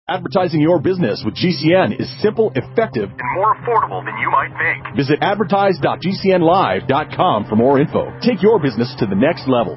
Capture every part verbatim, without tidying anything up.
Advertising your business with G C N is simple, effective, and more affordable than you might think. Visit advertise dot g c n live dot com for more info. Take your business to the next level.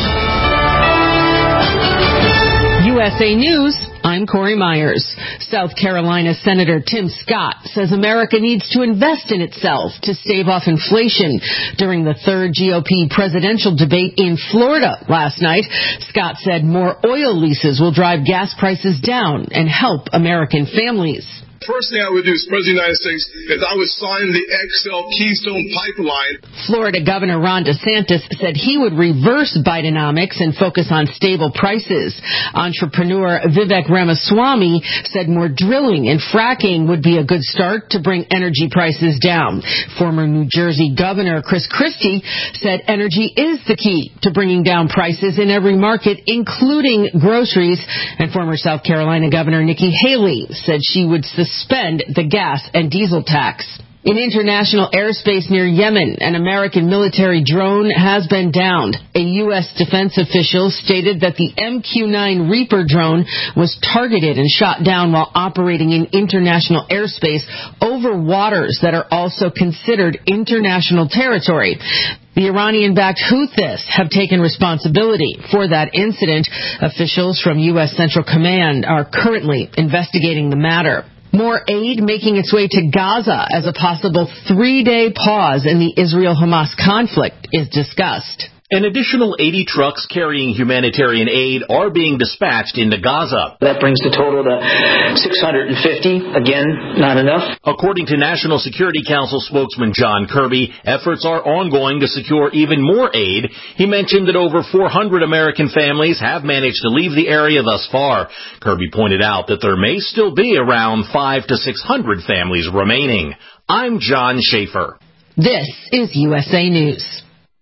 U S A News, I'm Corey Myers. South Carolina Senator Tim Scott says America needs to invest in itself to stave off inflation. During the third G O P presidential debate in Florida last night, Scott said more oil leases will drive gas prices down and help American families. First thing I would do as President of the United States is I would sign the X L Keystone Pipeline. Florida Governor Ron DeSantis said he would reverse Bidenomics and focus on stable prices. Entrepreneur Vivek Ramaswamy said more drilling and fracking would be a good start to bring energy prices down. Former New Jersey Governor Chris Christie said energy is the key to bringing down prices in every market, including groceries. And former South Carolina Governor Nikki Haley said she would suspend the gas and diesel tax. In international airspace near Yemen, an American military drone has been downed. A U S defense official stated that the M Q nine Reaper drone was targeted and shot down while operating in international airspace over waters that are also considered international territory. The Iranian-backed Houthis have taken responsibility for that incident. Officials from U S Central Command are currently investigating the matter. More aid making its way to Gaza as a possible three-day pause in the Israel-Hamas conflict is discussed. An additional eighty trucks carrying humanitarian aid are being dispatched into Gaza. That brings the total to six hundred fifty. Again, not enough. According to National Security Council spokesman John Kirby, efforts are ongoing to secure even more aid. He mentioned that over four hundred American families have managed to leave the area thus far. Kirby pointed out that there may still be around five to six hundred families remaining. I'm John Schaefer. This is U S A News.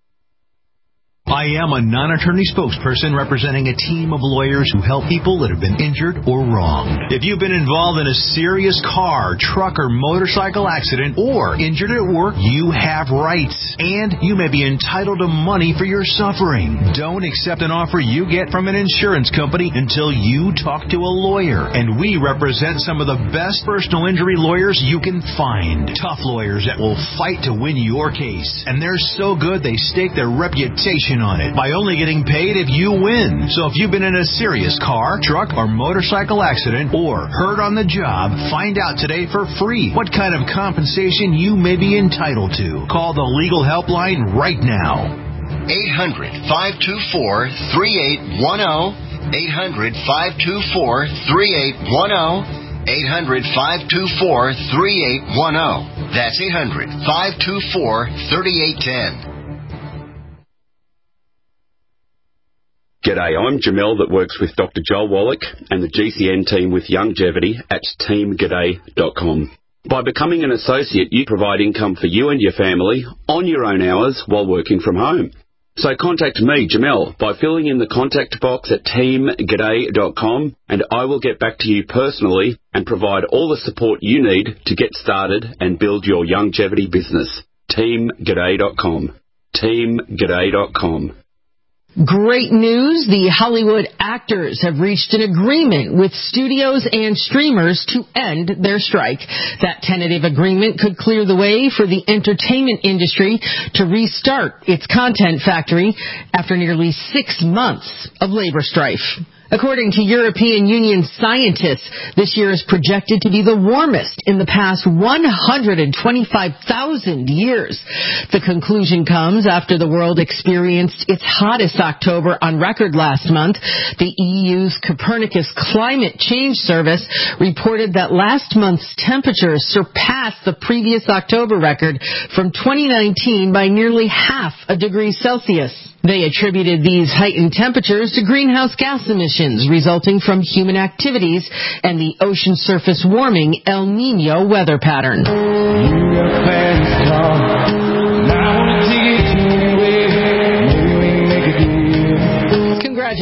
I am a non-attorney spokesperson representing a team of lawyers who help people that have been injured or wronged. If you've been involved in a serious car, truck, or motorcycle accident or injured at work, you have rights, and you may be entitled to money for your suffering. Don't accept an offer you get from an insurance company until you talk to a lawyer, and we represent some of the best personal injury lawyers you can find. Tough lawyers that will fight to win your case, and they're so good they stake their reputation on it by only getting paid if you win. So if you've been in a serious car, truck, or motorcycle accident or hurt on the job, find out today for free what kind of compensation you may be entitled to. Call the legal helpline right now. eight hundred, five two four, three eight one zero. eight hundred, five two four, three eight one zero. eight hundred, five two four, three eight one zero. That's eight hundred, five two four, three eight one zero. G'day, I'm Jamel that works with Doctor Joel Wallach and the G C N team with Longevity at team g'day dot com. By becoming an associate, you provide income for you and your family on your own hours while working from home. So contact me, Jamel, by filling in the contact box at team g'day dot com, and I will get back to you personally and provide all the support you need to get started and build your longevity business. team g'day dot com. team g'day dot com. Great news. The Hollywood actors have reached an agreement with studios and streamers to end their strike. That tentative agreement could clear the way for the entertainment industry to restart its content factory after nearly six months of labor strife. According to European Union scientists, this year is projected to be the warmest in the past one hundred twenty-five thousand years. The conclusion comes after the world experienced its hottest October on record last month. The E U's Copernicus Climate Change Service reported that last month's temperatures surpassed the previous October record from twenty nineteen by nearly half a degree Celsius. They attributed these heightened temperatures to greenhouse gas emissions resulting from human activities and the ocean surface warming El Niño weather pattern.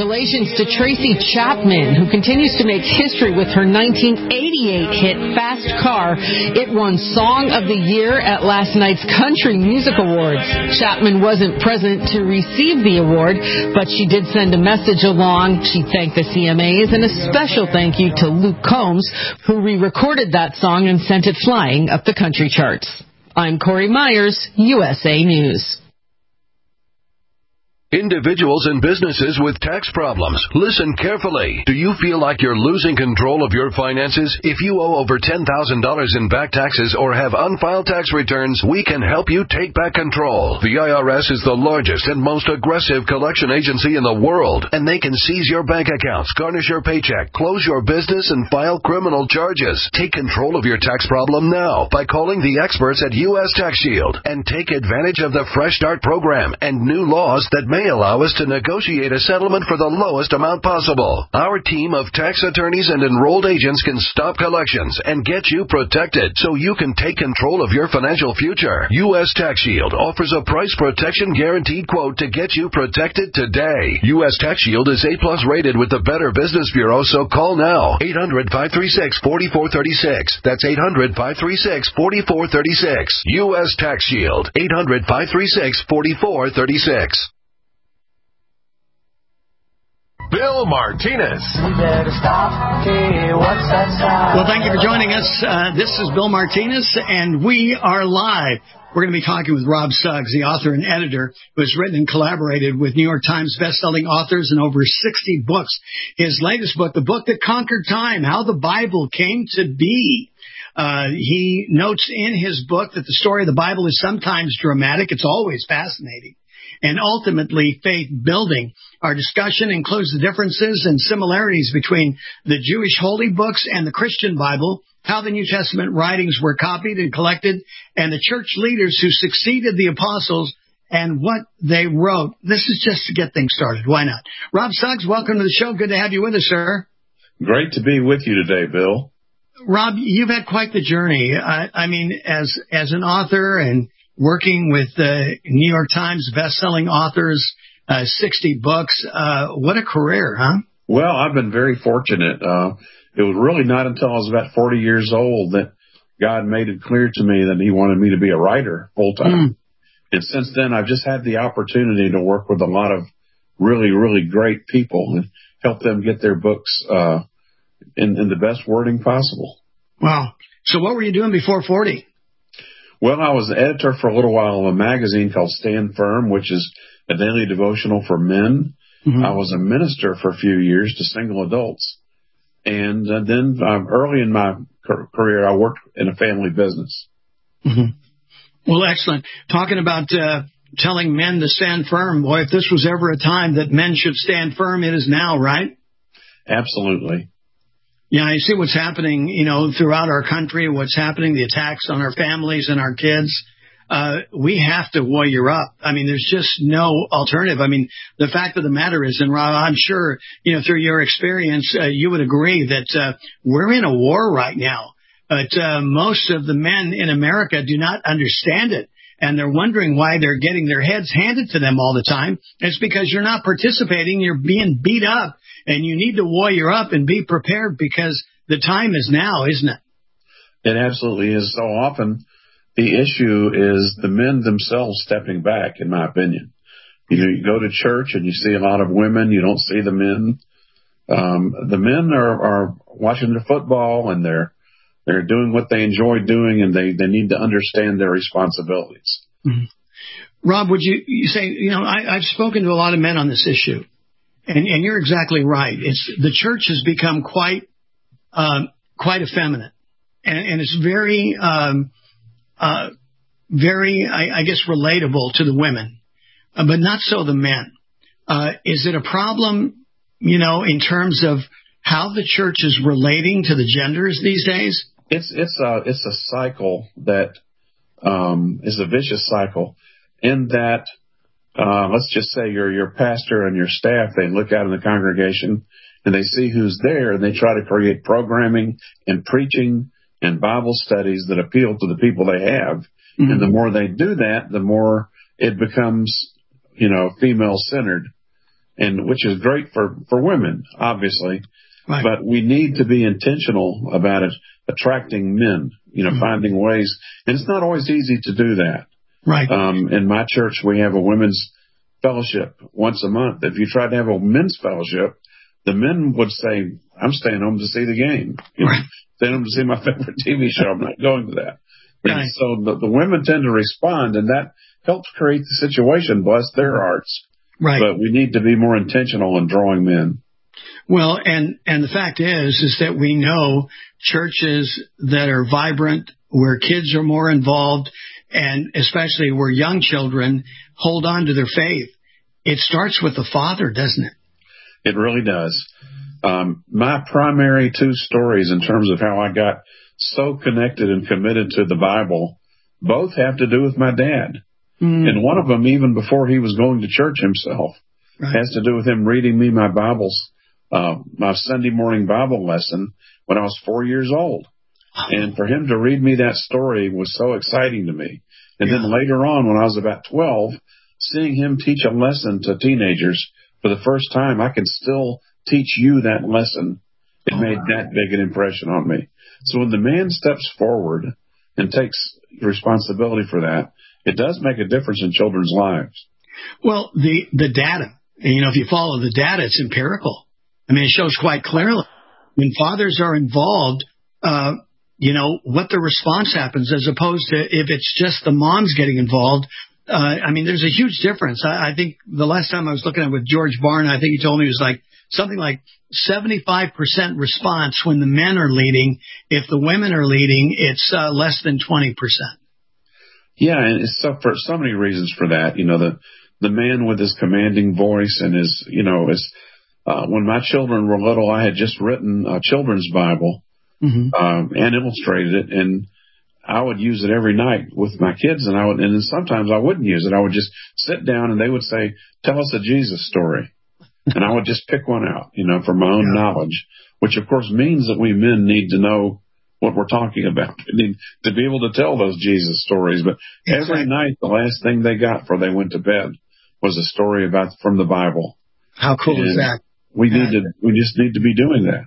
Congratulations to Tracy Chapman, who continues to make history with her nineteen eighty-eight hit Fast Car. It won Song of the Year at last night's Country Music Awards. Chapman wasn't present to receive the award, but she did send a message along. She thanked the C M As, and a special thank you to Luke Combs, who re-recorded that song and sent it flying up the country charts. I'm Corey Myers, U S A News. Individuals and businesses with tax problems, listen carefully. Do you feel like you're losing control of your finances? If you owe over ten thousand dollars in back taxes or have unfiled tax returns, we can help you take back control. The I R S is the largest and most aggressive collection agency in the world, and they can seize your bank accounts, garnish your paycheck, close your business, and file criminal charges. Take control of your tax problem now by calling the experts at U S Tax Shield and take advantage of the Fresh Start program and new laws that may allow us to negotiate a settlement for the lowest amount possible. Our team of tax attorneys and enrolled agents can stop collections and get you protected so you can take control of your financial future. U S Tax Shield offers a price protection guaranteed quote to get you protected today. U S Tax Shield is A plus rated with the Better Business Bureau, so call now. eight hundred, five three six, four four three six. That's eight hundred, five three six, four four three six. U S Tax Shield. eight hundred, five three six, four four three six. Bill Martinez. Well, thank you for joining us. Uh, this is Bill Martinez, and we are live. We're going to be talking with Rob Suggs, the author and editor, who has written and collaborated with New York Times bestselling authors in over sixty books. His latest book, The Book That Conquered Time, How the Bible Came to Be. Uh, he notes in his book that the story of the Bible is sometimes dramatic. It's always fascinating, and ultimately faith-building. Our discussion includes the differences and similarities between the Jewish holy books and the Christian Bible, how the New Testament writings were copied and collected, and the church leaders who succeeded the apostles and what they wrote. This is just to get things started. Why not? Rob Suggs, welcome to the show. Good to have you with us, sir. Great to be with you today, Bill. Rob, you've had quite the journey. I, I mean, as as an author and working with uh, New York Times bestselling authors, uh, sixty books. Uh, what a career, huh? Well, I've been very fortunate. Uh, it was really not until I was about forty years old that God made it clear to me that he wanted me to be a writer full time. Mm. And since then, I've just had the opportunity to work with a lot of really, really great people and help them get their books uh, in, in the best wording possible. Wow. So what were you doing before forty? Well, I was an editor for a little while of a magazine called Stand Firm, which is a daily devotional for men. Mm-hmm. I was a minister for a few years to single adults. And uh, then um, early in my career, I worked in a family business. Mm-hmm. Well, excellent. Talking about uh, telling men to stand firm. Boy, if this was ever a time that men should stand firm, it is now, right? Absolutely. Yeah, you see what's happening, you know, throughout our country, what's happening, the attacks on our families and our kids. Uh, we have to warrior up. I mean, there's just no alternative. I mean, the fact of the matter is, and Rob, I'm sure, you know, through your experience, uh, you would agree that uh, we're in a war right now. But uh, most of the men in America do not understand it. And they're wondering why they're getting their heads handed to them all the time. It's because you're not participating. You're being beat up. And you need to warrior up and be prepared because the time is now, isn't it? It absolutely is. So often the issue is the men themselves stepping back, in my opinion. You know, you go to church and you see a lot of women. You don't see the men. Um, the men are, are watching their football and they're they're doing what they enjoy doing, and they, they need to understand their responsibilities. Mm-hmm. Rob, would you, you say, you know, I, I've spoken to a lot of men on this issue. And, and you're exactly right. It's the church has become quite, um, quite effeminate, and, and it's very, um, uh, very, I, I guess, relatable to the women, uh, but not so the men. Uh, is it a problem, you know, in terms of how the church is relating to the genders these days? It's it's a it's a cycle that um, is a vicious cycle, in that. Uh, let's just say your your pastor and your staff, they look out in the congregation and they see who's there, and they try to create programming and preaching and Bible studies that appeal to the people they have. Mm-hmm. And the more they do that, the more it becomes, you know, female-centered. and which is great for, for women, obviously. Right. But we need to be intentional about it, attracting men, you know, mm-hmm. finding ways. And it's not always easy to do that. Right. Um, in my church, we have a women's fellowship once a month. If you tried to have a men's fellowship, the men would say, I'm staying home to see the game. You know, right. Staying home to see my favorite T V show. I'm not going to that. Right. So the, the women tend to respond, and that helps create the situation, bless their hearts. Right. But we need to be more intentional in drawing men. Well, and, and the fact is, is that we know churches that are vibrant, where kids are more involved, and especially where young children hold on to their faith. It starts with the father, doesn't it? It really does. Um, my primary two stories in terms of how I got so connected and committed to the Bible, both have to do with my dad. Mm. And one of them, even before he was going to church himself, right. has to do with him reading me my Bibles, uh, my Sunday morning Bible lesson when I was four years old. Oh. And for him to read me that story was so exciting to me. And yeah. then later on, when I was about twelve, seeing him teach a lesson to teenagers for the first time, I can still teach you that lesson. It oh, made wow. that big an impression on me. So when the man steps forward and takes responsibility for that, it does make a difference in children's lives. Well, the, the data, and, you know, if you follow the data, it's empirical. I mean, it shows quite clearly when fathers are involved, uh, you know, what the response happens as opposed to if it's just the moms getting involved. Uh, I mean, there's a huge difference. I, I think the last time I was looking at it with George Barna, I think he told me it was like something like seventy-five percent response when the men are leading. If the women are leading, it's uh, less than twenty percent. Yeah, and it's so for so many reasons for that. You know, the the man with his commanding voice and his, you know, his, uh, when my children were little, I had just written a children's Bible mm-hmm. um, and illustrated it, and I would use it every night with my kids, and I would, and then sometimes I wouldn't use it. I would just sit down, and they would say, "Tell us a Jesus story," and I would just pick one out, you know, from my own yeah. knowledge, which of course means that we men need to know what we're talking about. We need to be able to tell those Jesus stories. But exactly. every night, the last thing they got before they went to bed was a story about from the Bible. How cool and is that? We yeah. need to. We just need to be doing that.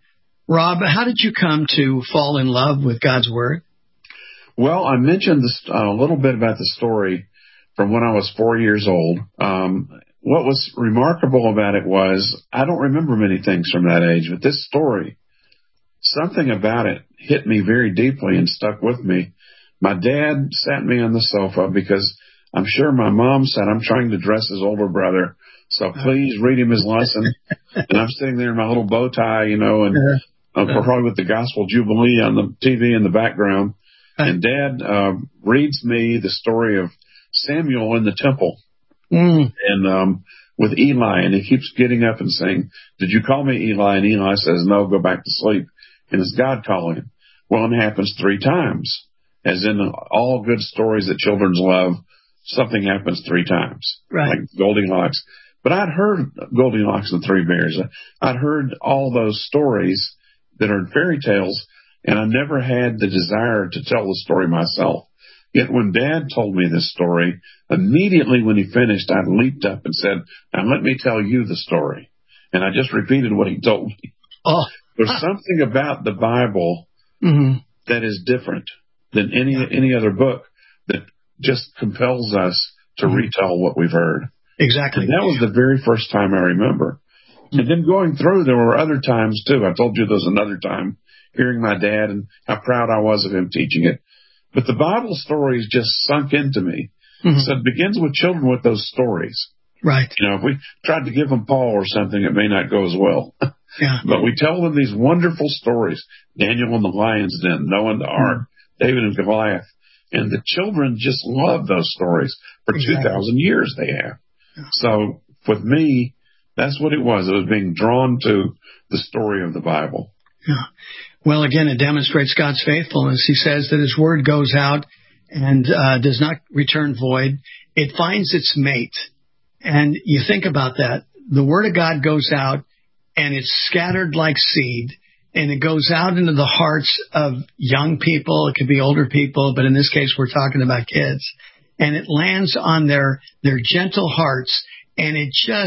Rob, how did you come to fall in love with God's Word? Well, I mentioned this, uh, a little bit about the story from when I was four years old. Um, what was remarkable about it was I don't remember many things from that age, but this story, something about it hit me very deeply and stuck with me. My dad sat me on the sofa because I'm sure my mom said, I'm trying to dress his older brother, so please read him his lesson. And I'm sitting there in my little bow tie, you know, and uh, probably with the Gospel Jubilee on the T V in the background. And Dad uh, reads me the story of Samuel in the temple mm. and um, with Eli, and he keeps getting up and saying, "Did you call me, Eli?" And Eli says, "No, go back to sleep." And it's God calling him. Well, it happens three times. As in all good stories that children love, something happens three times, right. like Goldilocks. But I'd heard Goldilocks and the Three Bears. I'd heard all those stories that are fairy tales, and I never had the desire to tell the story myself. Yet when Dad told me this story, immediately when he finished, I leaped up and said, "Now let me tell you the story." And I just repeated what he told me. Oh. There's something about the Bible mm-hmm. that is different than any any other book that just compels us to mm-hmm. retell what we've heard. Exactly. And that was the very first time I remember. Mm-hmm. And then going through, there were other times, too. I told you there was another time hearing my dad and how proud I was of him teaching it. But the Bible stories just sunk into me. Mm-hmm. So it begins with children with those stories. Right. You know, if we tried to give them Paul or something, it may not go as well. Yeah. But we tell them these wonderful stories. Daniel in the lion's den, Noah and the ark, mm-hmm. David and Goliath. And the children just love those stories. For exactly. two thousand years they have. Yeah. So with me, that's what it was. It was being drawn to the story of the Bible. Yeah. Well, again, it demonstrates God's faithfulness. He says that His Word goes out and uh, does not return void. It finds its mate. And you think about that. The Word of God goes out and it's scattered like seed, and it goes out into the hearts of young people. It could be older people, but in this case, we're talking about kids. And it lands on their, their gentle hearts, and it just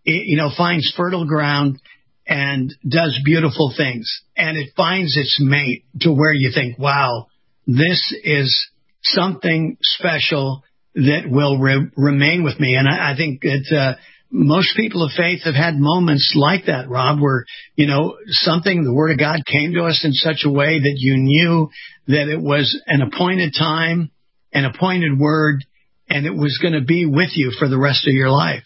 it, you know, finds fertile ground and does beautiful things. And it finds its mate to where you think, wow, this is something special that will re- remain with me. And I, I think that uh, most people of faith have had moments like that, Rob, where, you know, something, the Word of God came to us in such a way that you knew that it was an appointed time, an appointed word, and it was going to be with you for the rest of your life.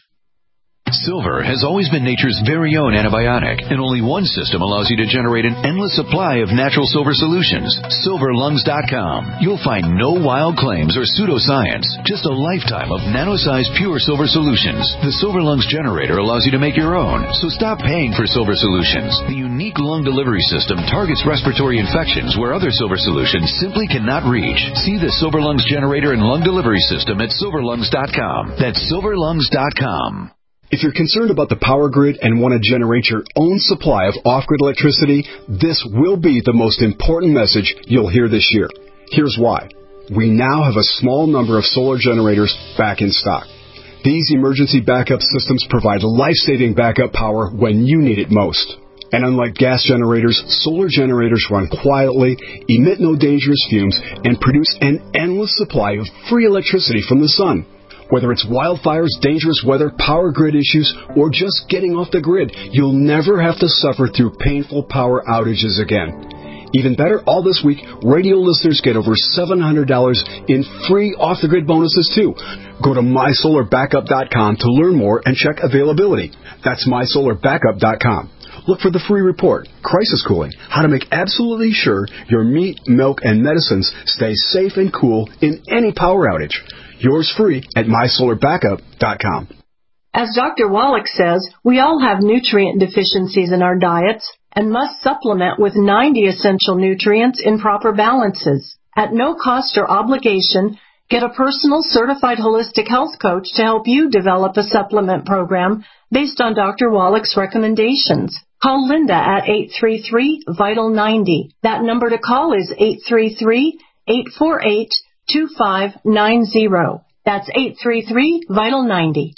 Silver has always been nature's very own antibiotic, and only one system allows you to generate an endless supply of natural silver solutions. silver lungs dot com. You'll find no wild claims or pseudoscience, just a lifetime of nano-sized pure silver solutions. The Silver Lungs generator allows you to make your own, so stop paying for silver solutions. The unique lung delivery system targets respiratory infections where other silver solutions simply cannot reach. See the Silver Lungs generator and lung delivery system at silver lungs dot com. That's silver lungs dot com. If you're concerned about the power grid and want to generate your own supply of off-grid electricity, this will be the most important message you'll hear this year. Here's why. We now have a small number of solar generators back in stock. These emergency backup systems provide life-saving backup power when you need it most. And unlike gas generators, solar generators run quietly, emit no dangerous fumes, and produce an endless supply of free electricity from the sun. Whether it's wildfires, dangerous weather, power grid issues, or just getting off the grid, you'll never have to suffer through painful power outages again. Even better, all this week, radio listeners get over seven hundred dollars in free off-the-grid bonuses, too. Go to my solar backup dot com to learn more and check availability. That's my solar backup dot com. Look for the free report, Crisis Cooling, how to make absolutely sure your meat, milk, and medicines stay safe and cool in any power outage. Yours free at my solar backup dot com. As Doctor Wallach says, we all have nutrient deficiencies in our diets and must supplement with ninety essential nutrients in proper balances. At no cost or obligation, get a personal certified holistic health coach to help you develop a supplement program based on Doctor Wallach's recommendations. Call Linda at eight three three, vital ninety. That number to call is eight three three, eight four eight, two five nine zero. That's eight three three, vital ninety.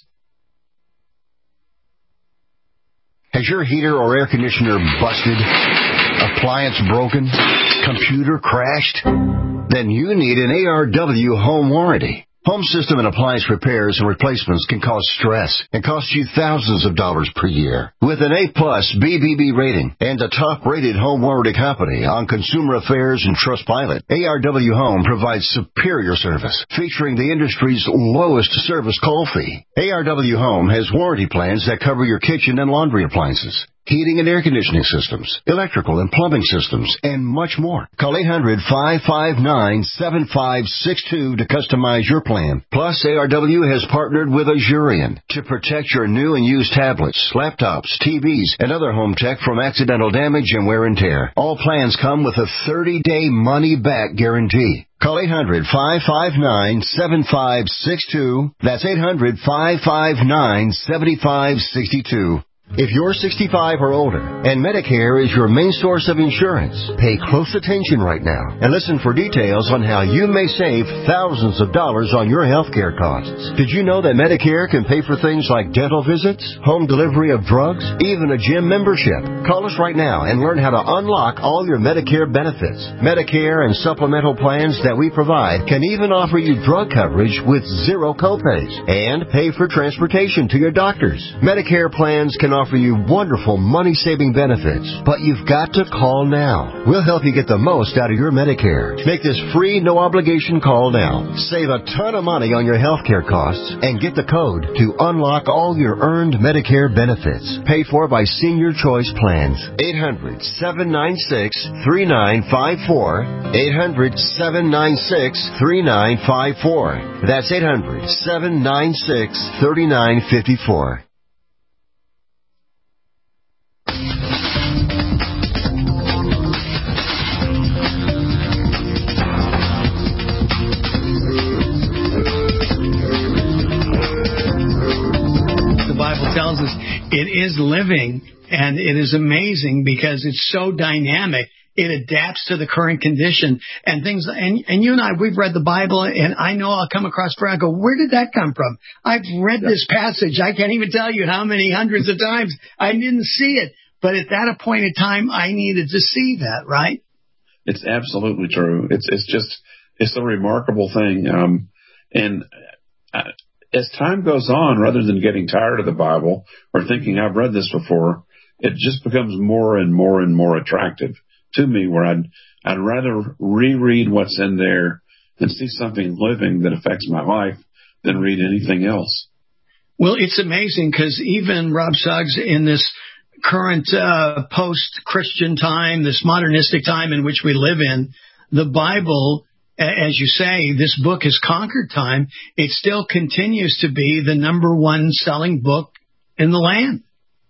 Has your heater or air conditioner busted? Appliance broken? Computer crashed? Then you need an A R W home warranty. Home system and appliance repairs and replacements can cause stress and cost you thousands of dollars per year. With an A-plus B B B rating and a top-rated home warranty company on Consumer Affairs and Trustpilot, A R W Home provides superior service, featuring the industry's lowest service call fee. A R W Home has warranty plans that cover your kitchen and laundry appliances, heating and air conditioning systems, electrical and plumbing systems, and much more. Call eight hundred, five five nine, seven five six two to customize your plan. Plus, A R W has partnered with Azurion to protect your new and used tablets, laptops, T Vs, and other home tech from accidental damage and wear and tear. All plans come with a thirty-day money-back guarantee. Call eight hundred, five five nine, seven five six two. That's eight hundred, five five nine, seven five six two. If you're sixty-five or older and Medicare is your main source of insurance, pay close attention right now and listen for details on how you may save thousands of dollars on your health care costs. Did you know that Medicare can pay for things like dental visits, home delivery of drugs, even a gym membership? Call us right now and learn how to unlock all your Medicare benefits. Medicare and supplemental plans that we provide can even offer you drug coverage with zero copays and pay for transportation to your doctors. Medicare plans can offer you wonderful money-saving benefits, but you've got to call now. We'll help you get the most out of your Medicare. Make this free, no-obligation call now. Save a ton of money on your health care costs and get the code to unlock all your earned Medicare benefits. Paid for by Senior Choice Plans. eight hundred, seven nine six, three nine five four. eight hundred, seven nine six, three nine five four. That's eight hundred, seven nine six, three nine five four. Tells us it is living, and it is amazing because it's so dynamic. it adapts to the current condition and things. And, and you and I, we've read the Bible, and I know I'll come across prayer. I go, where did that come from? I've read yeah. this passage. I can't even tell you how many hundreds of times I didn't see it. But at that appointed time, I needed to see that, right? It's absolutely true. It's it's just, it's a remarkable thing. Um, and uh, as time goes on, rather than getting tired of the Bible or thinking I've read this before, it just becomes more and more and more attractive to me, where I'd, I'd rather reread what's in there and see something living that affects my life than read anything else. Well, it's amazing because even Rob Suggs, in this current uh, post-Christian time, this modernistic time in which we live in, the Bible, as you say, this book has conquered time. It still continues to be the number one selling book in the land.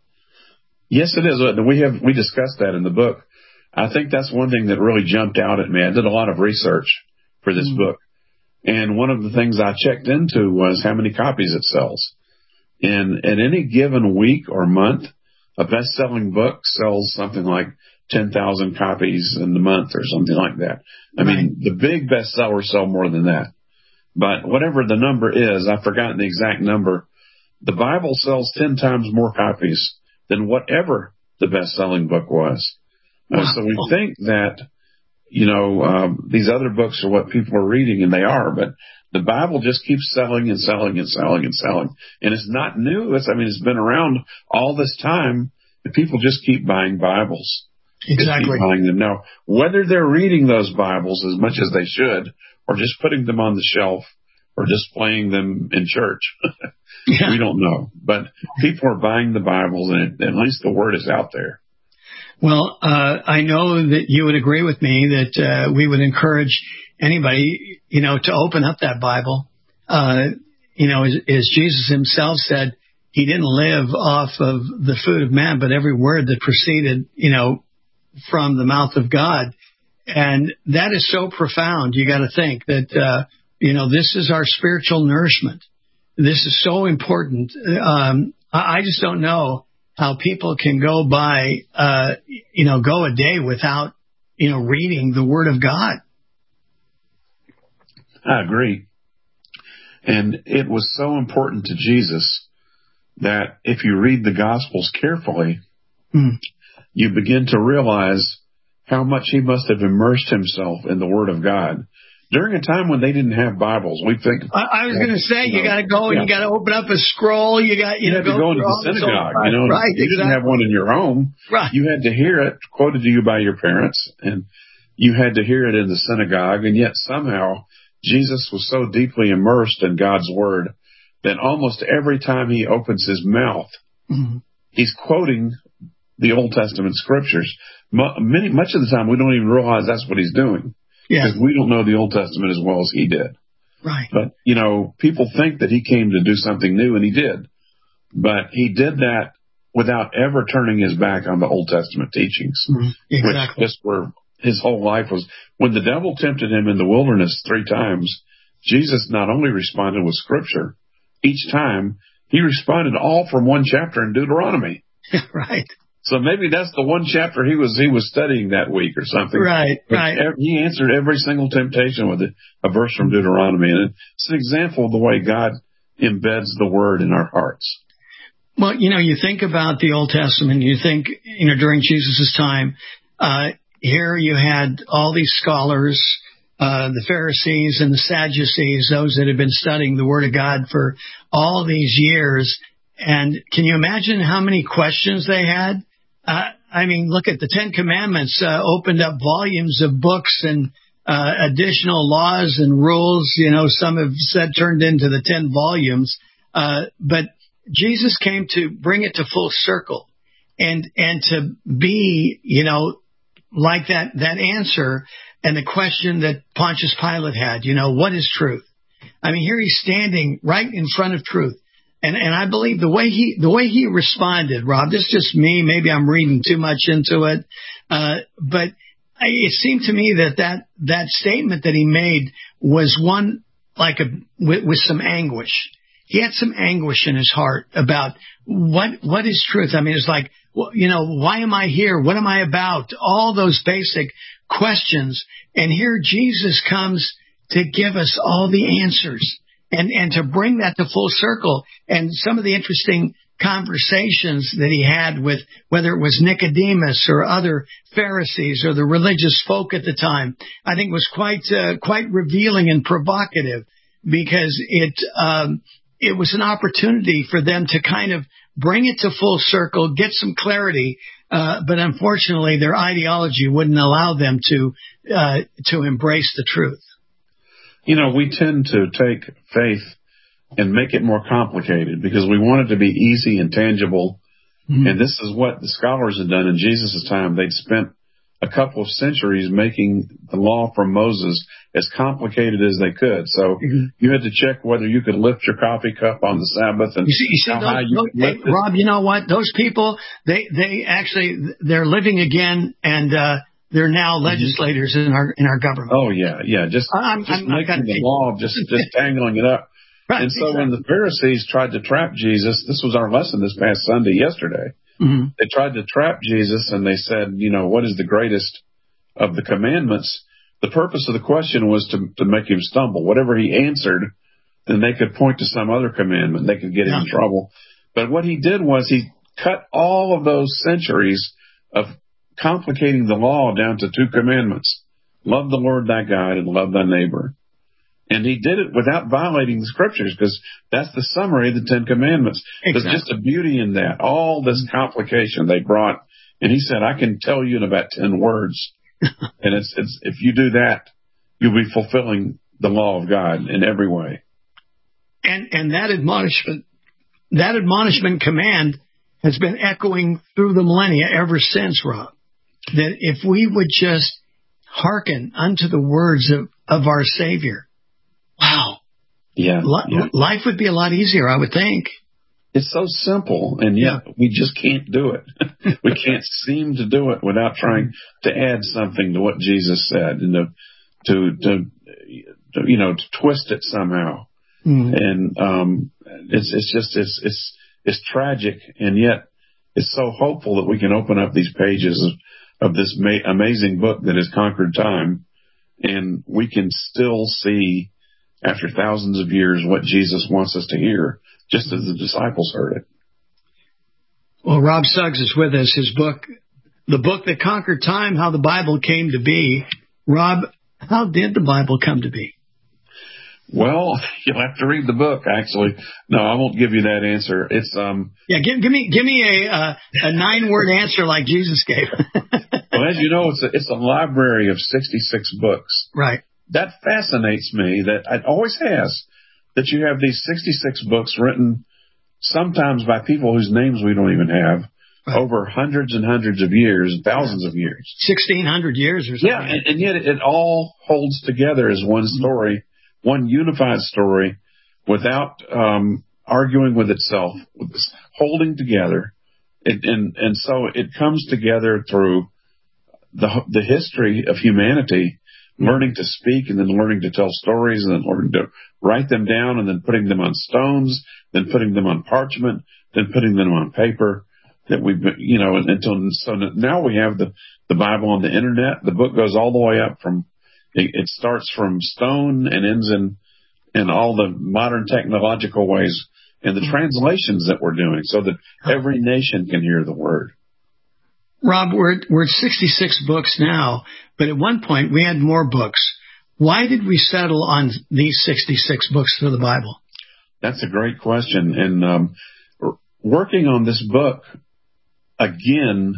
Yes, it is. We have we discussed that in the book. I think that's one thing that really jumped out at me. I did a lot of research for this mm. book, and one of the things I checked into was how many copies it sells. And at any given week or month, a best-selling book sells something like ten thousand copies in the month or something like that. I right. mean, the big bestsellers sell more than that. But whatever the number is, I've forgotten the exact number, the Bible sells ten times more copies than whatever the best-selling book was. Wow. Uh, so we think that, you know, um, these other books are what people are reading, and they are, but the Bible just keeps selling and selling and selling and selling. And it's not new. It's, I mean, it's been around all this time, and people just keep buying Bibles. Exactly. Keep buying them. Now, whether they're reading those Bibles as much as they should, or just putting them on the shelf, or displaying them in church, yeah. we don't know. But people are buying the Bibles, and at least the word is out there. Well, uh, I know that you would agree with me that uh, we would encourage anybody, you know, to open up that Bible. Uh, you know, as, as Jesus himself said, he didn't live off of the food of man, but every word that proceeded, you know, from the mouth of God. And that is so profound. You got to think that, uh, you know, this is our spiritual nourishment. This is so important. Um, I, I just don't know how people can go by, uh, you know, go a day without, you know, reading the Word of God. I agree. And it was so important to Jesus that if you read the Gospels carefully, mm. you begin to realize how much he must have immersed himself in the Word of God. During a time when they didn't have Bibles, we think. I, I was going to say, you, know, you got to go and yeah. you got to open up a scroll. You got you, you know, had to go into the synagogue. You know, right, you exactly. didn't have one in your home. Right. You had to hear it quoted to you by your parents, and you had to hear it in the synagogue. And yet somehow Jesus was so deeply immersed in God's Word that almost every time he opens his mouth, mm-hmm. he's quoting the Old Testament scriptures. Many, much of the time, we don't even realize that's what he's doing. Yeah. Because we don't know the Old Testament as well as he did. Right. But, you know, people think that he came to do something new, and he did. But he did that without ever turning his back on the Old Testament teachings. Mm-hmm. Exactly. Which just were, his whole life was. When the devil tempted him in the wilderness three times, Jesus not only responded with Scripture, each time he responded all from one chapter in Deuteronomy. Right. So maybe that's the one chapter he was he was studying that week or something. Right, but right. He answered every single temptation with a, a verse from Deuteronomy. And it's an example of the way God embeds the Word in our hearts. Well, you know, you think about the Old Testament, you think, you know, during Jesus' time, uh, here you had all these scholars, uh, the Pharisees and the Sadducees, those that had been studying the Word of God for all these years. And can you imagine how many questions they had? Uh, I mean, look at the Ten Commandments, uh, opened up volumes of books and uh, additional laws and rules. You know, some have said turned into the ten volumes. Uh, but Jesus came to bring it to full circle and and to be, you know, like that, that answer and the question that Pontius Pilate had, you know, what is truth? I mean, here he's standing right in front of truth. And and I believe the way he the way he responded, Rob, this is just me. Maybe I'm reading too much into it, uh, but I, it seemed to me that, that that statement that he made was one like a with, with some anguish. He had some anguish in his heart about what what is truth. I mean, it's like, you know, why am I here? What am I about? All those basic questions. And here Jesus comes to give us all the answers and, and to bring that to full circle. And some of the interesting conversations that he had with whether it was Nicodemus or other Pharisees or the religious folk at the time, I think was quite uh, quite revealing and provocative, because it um, it was an opportunity for them to kind of bring it to full circle, get some clarity, uh, but unfortunately their ideology wouldn't allow them to uh, to embrace the truth. You know, we tend to take faith and make it more complicated because we want it to be easy and tangible. Mm-hmm. And this is what the scholars had done in Jesus' time. They'd spent a couple of centuries making the law from Moses as complicated as they could. So mm-hmm. you had to check whether you could lift your coffee cup on the Sabbath and you see, you see how those, high you those, could lift hey, it. Rob, you know what? Those people, they, they actually, they're living again, and uh, they're now legislators mm-hmm. in our in our government. Oh, yeah, yeah. Just, I'm, just I'm, making the law, just, just tangling it up. Right, and so exactly. when the Pharisees tried to trap Jesus, this was our lesson this past Sunday, yesterday. Mm-hmm. They tried to trap Jesus, and they said, you know, what is the greatest of the commandments? The purpose of the question was to, to make him stumble. Whatever he answered, then they could point to some other commandment. They could get yeah. him in trouble. But what he did was he cut all of those centuries of complicating the law down to two commandments. Love the Lord thy God and love thy neighbor. And he did it without violating the scriptures, because that's the summary of the Ten Commandments. Exactly. There's just a beauty in that. All this complication they brought. And he said, I can tell you in about ten words. And it's, it's if you do that, you'll be fulfilling the law of God in every way. And and that admonishment, that admonishment command has been echoing through the millennia ever since, Rob. That if we would just hearken unto the words of, of our Savior, wow. Yeah, Li- yeah. Life would be a lot easier, I would think. It's so simple, and yet yeah. we just can't do it. We can't seem to do it without trying to add something to what Jesus said, and to, to, to, to you know, to twist it somehow. Mm. And um, it's it's just it's it's it's tragic, and yet it's so hopeful that we can open up these pages of, of this ma- amazing book that has conquered time, and we can still see, after thousands of years, what Jesus wants us to hear, just as the disciples heard it. Well, Rob Suggs is with us. His book, The Book That Conquered Time, How the Bible Came to Be. Rob, how did the Bible come to be? Well, you'll have to read the book, actually. No, I won't give you that answer. It's um. Yeah, give, give me give me a uh, a nine word answer like Jesus gave. Well, as you know, it's a, it's a library of sixty-six books. Right. That fascinates me. That it always has. That you have these sixty-six books written sometimes by people whose names we don't even have, right. over hundreds and hundreds of years, thousands of years, sixteen hundred years or something. Yeah, and, and yet it all holds together as one story. Mm-hmm. One unified story, without um, arguing with itself, with this holding together, it, and and so it comes together through the the history of humanity, mm-hmm. learning to speak, and then learning to tell stories, and then learning to write them down, and then putting them on stones, then putting them on parchment, then putting them on paper. That we've been, you know, until so now we have the the Bible on the internet. The book goes all the way up from. It starts from stone and ends in, in all the modern technological ways and the translations that we're doing so that every nation can hear the word. Rob, we're, we're at sixty-six books now, but at one point we had more books. Why did we settle on these sixty-six books for the Bible? That's a great question. And um, working on this book, again,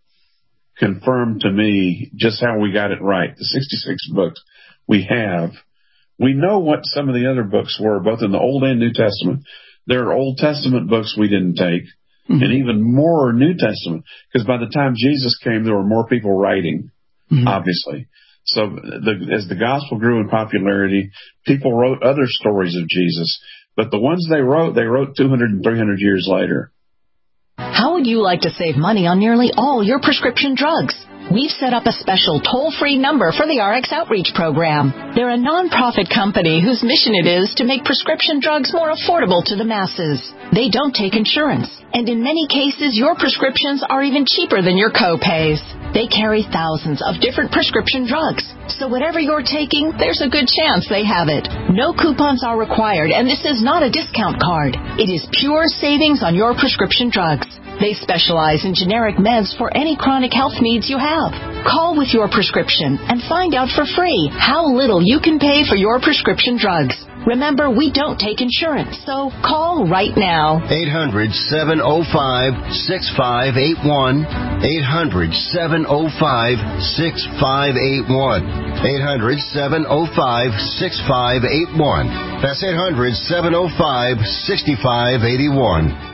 confirmed to me just how we got it right. The sixty-six books we have, we know what some of the other books were, both in the Old and New Testament. There are Old Testament books we didn't take, mm-hmm. and even more New Testament, because by the time Jesus came, there were more people writing, mm-hmm. obviously. So the, as the gospel grew in popularity, people wrote other stories of Jesus, but the ones they wrote, they wrote two hundred and three hundred years later. How would you like to save money on nearly all your prescription drugs? we've set up a special toll-free number for the R X Outreach Program. They're a nonprofit company whose mission it is to make prescription drugs more affordable to the masses. They don't take insurance, and in many cases, your prescriptions are even cheaper than your co-pays. They carry thousands of different prescription drugs, so whatever you're taking, there's a good chance they have it. No coupons are required, and this is not a discount card. It is pure savings on your prescription drugs. They specialize in generic meds for any chronic health needs you have. Call with your prescription and find out for free how little you can pay for your prescription drugs. Remember, we don't take insurance, so call right now. eight hundred, seven oh five, six five eight one. eight hundred, seven oh five, six five eight one. eight hundred, seven oh five, six five eight one. That's eight hundred, seven oh five, six five eight one.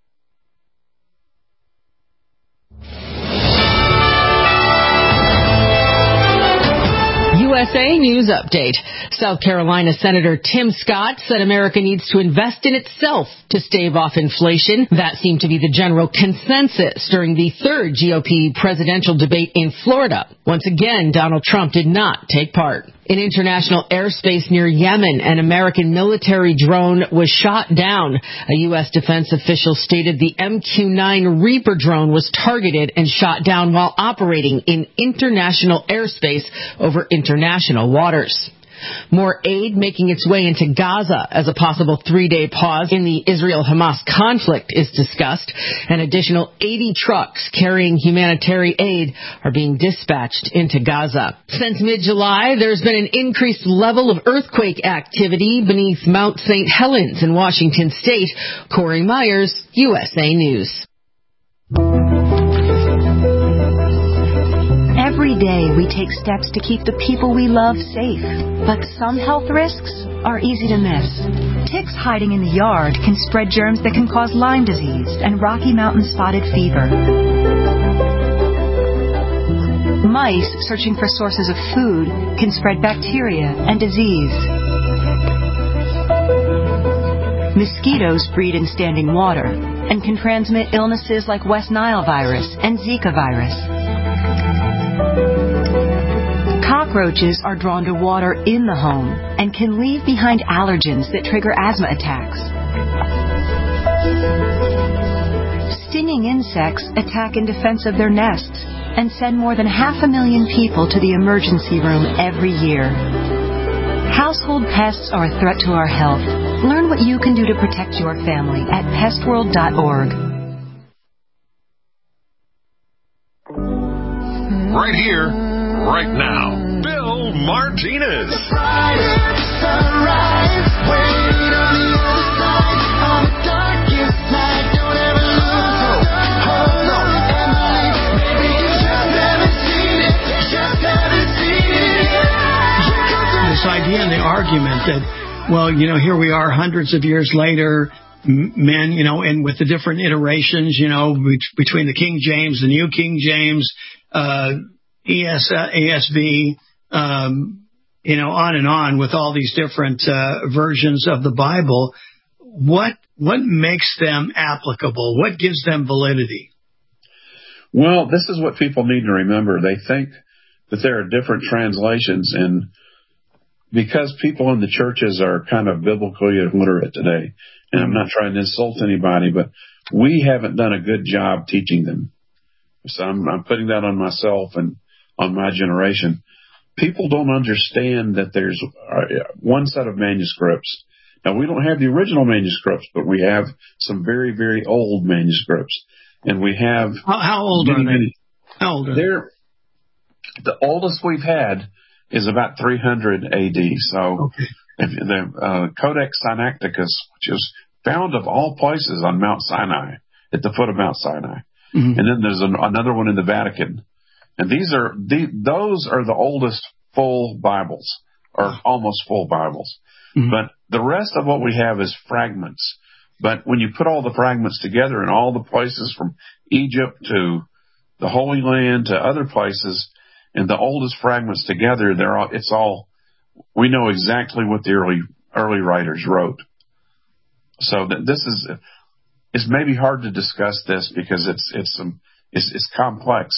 U S A News Update. South Carolina Senator Tim Scott said America needs to invest in itself to stave off inflation. That seemed to be the general consensus during the third G O P presidential debate in Florida. Once again, Donald Trump did not take part. In international airspace near Yemen, an American military drone was shot down. A U S defense official stated the M Q nine Reaper drone was targeted and shot down while operating in international airspace over international waters. More aid making its way into Gaza as a possible three-day pause in the Israel-Hamas conflict is discussed. An additional eighty trucks carrying humanitarian aid are being dispatched into Gaza. Since mid-July, there's been an increased level of earthquake activity beneath Mount Saint Helens in Washington state. Corey Myers, U S A News. Every day we take steps to keep the people we love safe, but some health risks are easy to miss. Ticks hiding in the yard can spread germs that can cause Lyme disease and Rocky Mountain spotted fever. Mice searching for sources of food can spread bacteria and disease. Mosquitoes breed in standing water and can transmit illnesses like West Nile virus and Zika virus. Cockroaches are drawn to water in the home and can leave behind allergens that trigger asthma attacks. Stinging insects attack in defense of their nests and send more than half a million people to the emergency room every year. Household pests are a threat to our health. Learn what you can do to protect your family at pest world dot org. Right here, right now, Bill Martinez. This idea and the argument that, well, you know, here we are hundreds of years later, men, you know, and with the different iterations, you know, between the King James, the New King James, uh, E S, uh, A S V, um, you know, on and on with all these different uh, versions of the Bible. What what makes them applicable? What gives them validity? Well, this is what people need to remember. They think that there are different translations, and because people in the churches are kind of biblically illiterate today, and I'm not trying to insult anybody, but we haven't done a good job teaching them. So I'm, I'm putting that on myself and on my generation. People don't understand that there's one set of manuscripts. Now, we don't have the original manuscripts, but we have some very, very old manuscripts. And we have... How, how old many, are they? Many, how old are they're, they? The oldest we've had is about three hundred A D. So okay. if the uh, Codex Sinaiticus, which is found of all places on Mount Sinai, at the foot of Mount Sinai. Mm-hmm. And then there's an, another one in the Vatican. And these are the, those are the oldest full Bibles, or almost full Bibles. Mm-hmm. But the rest of what we have is fragments. But when you put all the fragments together in all the places from Egypt to the Holy Land to other places, and the oldest fragments together, they're all, it's all, we know exactly what the early early writers wrote. So that this is, it's maybe hard to discuss this because it's it's some it's, it's complex.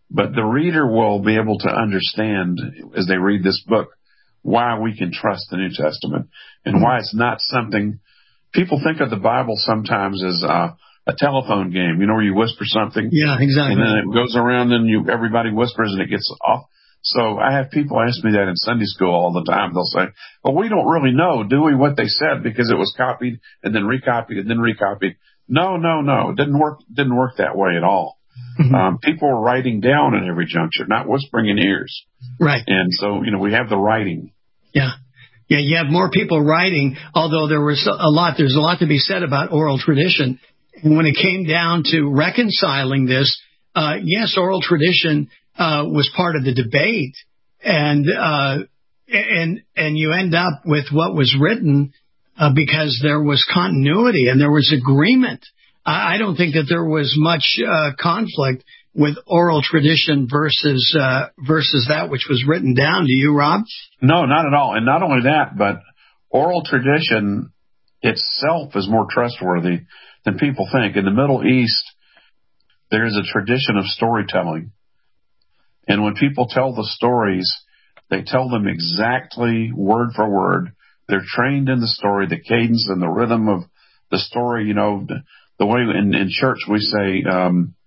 But the reader will be able to understand as they read this book why we can trust the New Testament and why it's not something people think of the Bible sometimes as uh, a telephone game, you know, where you whisper something. Yeah, exactly. And then it goes around and you everybody whispers and it gets off. So I have people ask me that in Sunday school all the time. They'll say, well, we don't really know, do we, what they said because it was copied and then recopied and then recopied. No, no, no. It didn't work, didn't work that way at all. Mm-hmm. Um, people were writing down at every juncture, not whispering in ears. Right. And so, you know, we have the writing. Yeah. Yeah, you have more people writing, although there was a lot, there's a lot to be said about oral tradition. And when it came down to reconciling this, uh, yes, oral tradition uh, was part of the debate. And, uh, and, and you end up with what was written uh, because there was continuity and there was agreement. I, I don't think that there was much uh, conflict with oral tradition versus uh, versus that which was written down. Do you, Rob? No, not at all. And not only that, but oral tradition itself is more trustworthy than people think. In the Middle East, there is a tradition of storytelling. And when people tell the stories, they tell them exactly word for word. They're trained in the story, the cadence and the rhythm of the story. You know, the, the way in, in church we say, um,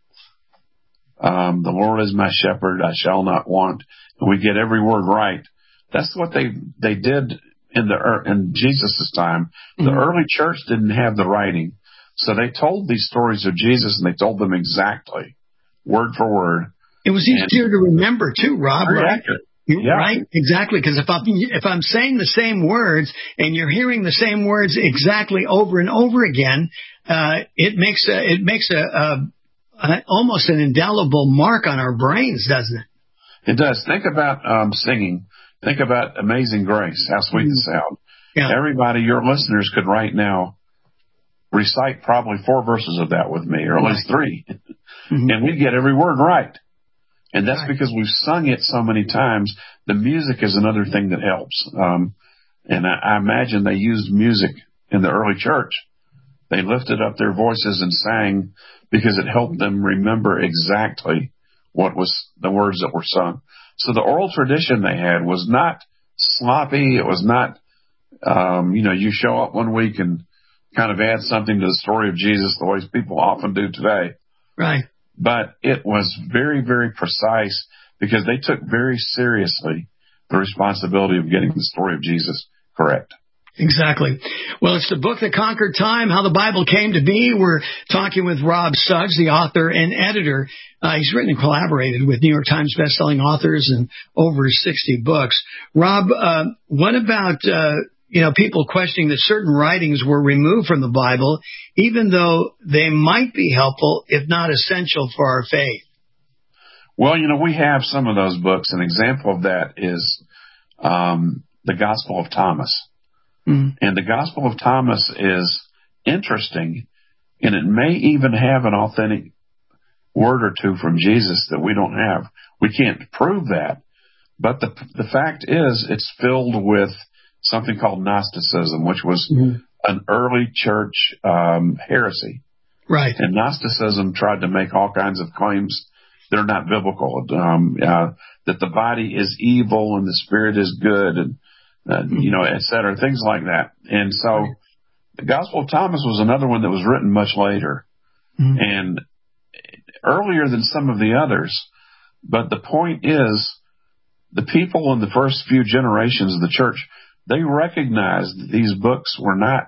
Um, the Lord is my shepherd, I shall not want. And we get every word right. That's what they, they did in the, in Jesus' time. Mm-hmm. The early church didn't have the writing. So they told these stories of Jesus and they told them exactly, word for word. It was easier and, to remember too, Rob, right? Accurate. Yeah. Right, exactly. Because if I'm if I'm saying the same words and you're hearing the same words exactly over and over again, uh, it makes a, it makes a, a Uh, almost an indelible mark on our brains, doesn't it? It does. Think about um, singing. Think about Amazing Grace, how sweet mm-hmm. the sound. Yeah. Everybody, your listeners could right now recite probably four verses of that with me, or at right. least three. Mm-hmm. And we get every word right. And that's right. because we've sung it so many times. The music is another thing that helps. Um, and I, I imagine they used music in the early church. They lifted up their voices and sang because it helped them remember exactly what was the words that were sung. So the oral tradition they had was not sloppy. It was not, um, you know, you show up one week and kind of add something to the story of Jesus the way people often do today. Right. But it was very, very precise because they took very seriously the responsibility of getting the story of Jesus correct. Exactly. Well, it's the book that conquered time, how the Bible came to be. We're talking with Rob Suggs, the author and editor. Uh, he's written and collaborated with New York Times bestselling authors and over sixty books. Rob, uh, what about, uh, you know, people questioning that certain writings were removed from the Bible, even though they might be helpful, if not essential for our faith? Well, you know, we have some of those books. An example of that is um, the Gospel of Thomas. Mm-hmm. And the Gospel of Thomas is interesting, and it may even have an authentic word or two from Jesus that we don't have. We can't prove that, but the the fact is it's filled with something called Gnosticism, which was mm-hmm. an early church um, heresy. Right. And Gnosticism tried to make all kinds of claims that are not biblical, um, uh, that the body is evil and the spirit is good, and Uh, you know, et cetera, things like that. And so the Gospel of Thomas was another one that was written much later mm-hmm. and earlier than some of the others. But the point is, the people in the first few generations of the church, they recognized that these books were not,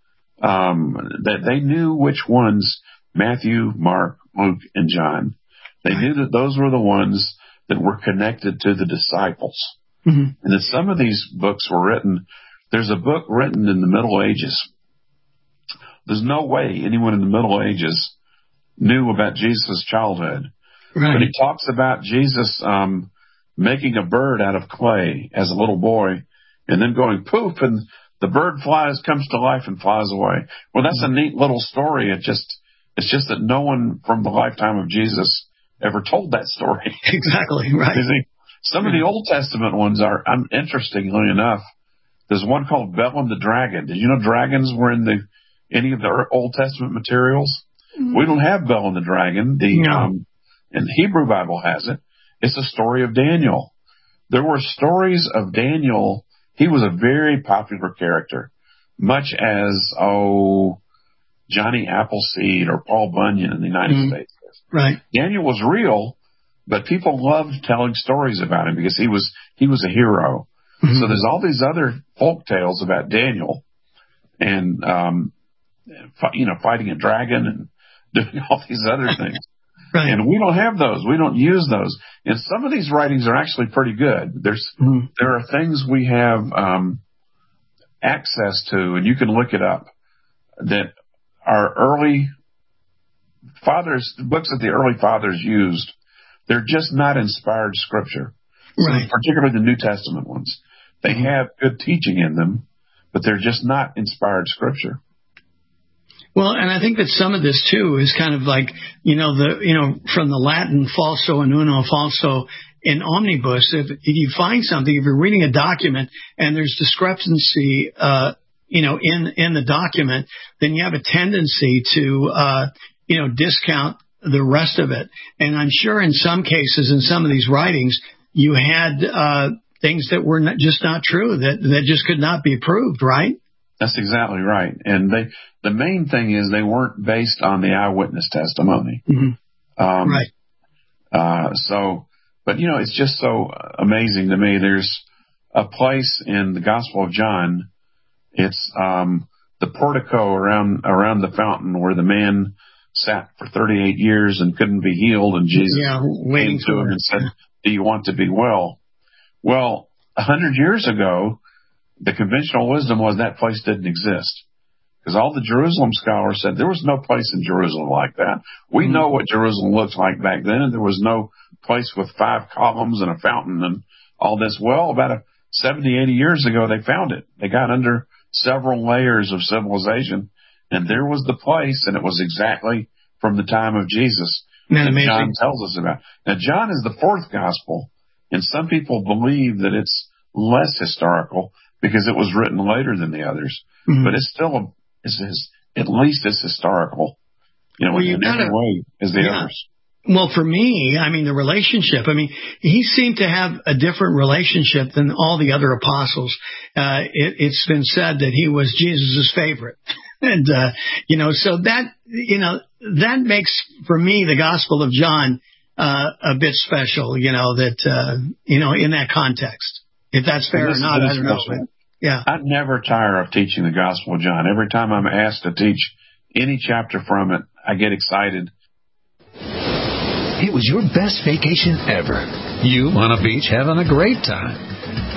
um, that they knew which ones, Matthew, Mark, Luke, and John. They knew that those were the ones that were connected to the disciples. Mm-hmm. And that some of these books were written, there's a book written in the Middle Ages. There's no way anyone in the Middle Ages knew about Jesus' childhood. Right. But he talks about Jesus um, making a bird out of clay as a little boy and then going poof, and the bird flies, comes to life and flies away. Well, that's mm-hmm. a neat little story. It just, it's just that no one from the lifetime of Jesus ever told that story. Exactly, right. Some of the Old Testament ones are, um, interestingly enough, there's one called Balaam the Dragon. Did you know dragons were in the any of the Old Testament materials? Mm-hmm. We don't have Balaam the Dragon. The, no. um, and the Hebrew Bible has it, it's a story of Daniel. There were stories of Daniel. He was a very popular character, much as, oh, Johnny Appleseed or Paul Bunyan in the United mm-hmm. States. Right. Daniel was real, but people loved telling stories about him because he was he was a hero. Mm-hmm. So there's all these other folk tales about Daniel and, um, you know, fighting a dragon and doing all these other things. Right. And we don't have those. We don't use those. And some of these writings are actually pretty good. There's mm-hmm. There are things we have um, access to, and you can look it up, that our early fathers, books that the early fathers used, they're just not inspired scripture. Right. So particularly the New Testament ones. They mm-hmm. have good teaching in them, but they're just not inspired scripture. Well, and I think that some of this too is kind of like, you know, the, you know, from the Latin falso and uno falso in omnibus. If, if you find something, if you're reading a document and there's discrepancy, uh, you know, in, in the document, then you have a tendency to, uh, you know, discount the rest of it. And I'm sure in some cases, in some of these writings, you had, uh, things that were not, just not true, that, that just could not be proved, right? That's exactly right. And they, the main thing is they weren't based on the eyewitness testimony. Mm-hmm. Um, right. Uh, so, but you know, it's just so amazing to me. There's a place in the Gospel of John. It's, um, the portico around, around the fountain where the man sat for thirty-eight years and couldn't be healed. And Jesus yeah, came to him and said, do you want to be well? Well, a hundred years ago, the conventional wisdom was that place didn't exist. Because all the Jerusalem scholars said there was no place in Jerusalem like that. We mm-hmm. know what Jerusalem looked like back then, and there was no place with five columns and a fountain and all this. Well, about a seventy, eighty years ago, they found it. They got under several layers of civilization, and there was the place, and it was exactly from the time of Jesus that John tells us about. Now, John is the fourth gospel, and some people believe that it's less historical because it was written later than the others. Mm-hmm. But it's still, a, it's, it's, at least it's historical, you know, well, in every way as the yeah. others. Well, for me, I mean, the relationship, I mean, he seemed to have a different relationship than all the other apostles. Uh, it, it's been said that he was Jesus' favorite. and, uh, you know, so that, you know, that makes, for me, the Gospel of John uh, a bit special, you know, that, uh, you know, in that context. If that's fair or not, I don't know. But, yeah. I'd never tire of teaching the Gospel of John. Every time I'm asked to teach any chapter from it, I get excited. It was your best vacation ever. You on a beach having a great time.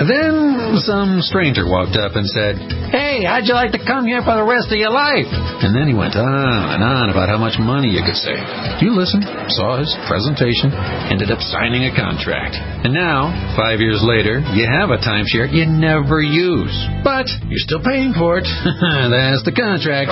Then some stranger walked up and said, "Hey, how'd you like to come here for the rest of your life?" And then he went on and on about how much money you could save. You listened, saw his presentation, ended up signing a contract. And now, five years later, you have a timeshare you never use. But you're still paying for it. That's the contract.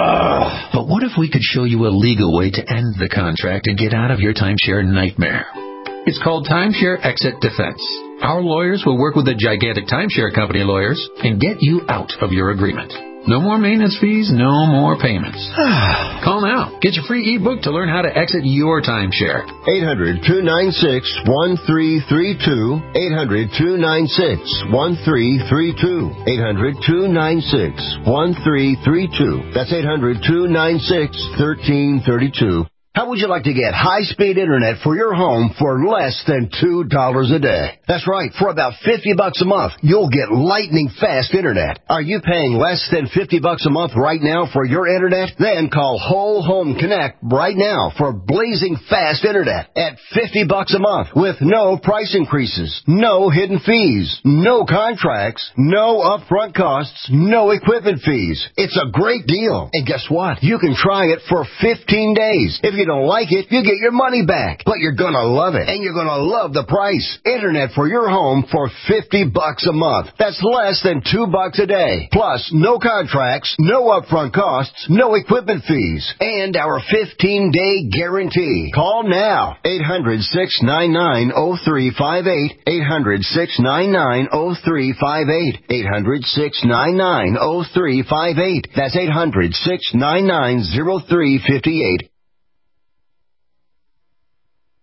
Oh. But what if we could show you a legal way to end the contract and get out of your timeshare nightmare? It's called Timeshare Exit Defense. Our lawyers will work with the gigantic timeshare company lawyers and get you out of your agreement. No more maintenance fees, no more payments. Call now. Get your free ebook to learn how to exit your timeshare. eight hundred, two nine six, one three three two. eight hundred, two nine six, one three three two. eight hundred, two nine six, one three three two. That's eight hundred, two nine six, one three three two. How would you like to get high-speed internet for your home for less than two dollars a day? That's right. For about fifty bucks a month, you'll get lightning-fast internet. Are you paying less than fifty bucks a month right now for your internet? Then call Whole Home Connect right now for blazing fast internet at fifty bucks a month with no price increases, no hidden fees, no contracts, no upfront costs, no equipment fees. It's a great deal. And guess what? You can try it for fifteen days. If you don't like it, you get your money back. But you're going to love it, and you're going to love the price. Internet for your home for fifty bucks a month. That's less than two bucks a day. Plus, no contracts, no upfront costs, no equipment fees, and our fifteen-day guarantee. Call now. eight hundred, six nine nine, oh three five eight. eight hundred, six nine nine, oh three five eight. eight hundred, six nine nine, oh three five eight. That's eight hundred, six nine nine, oh three five eight.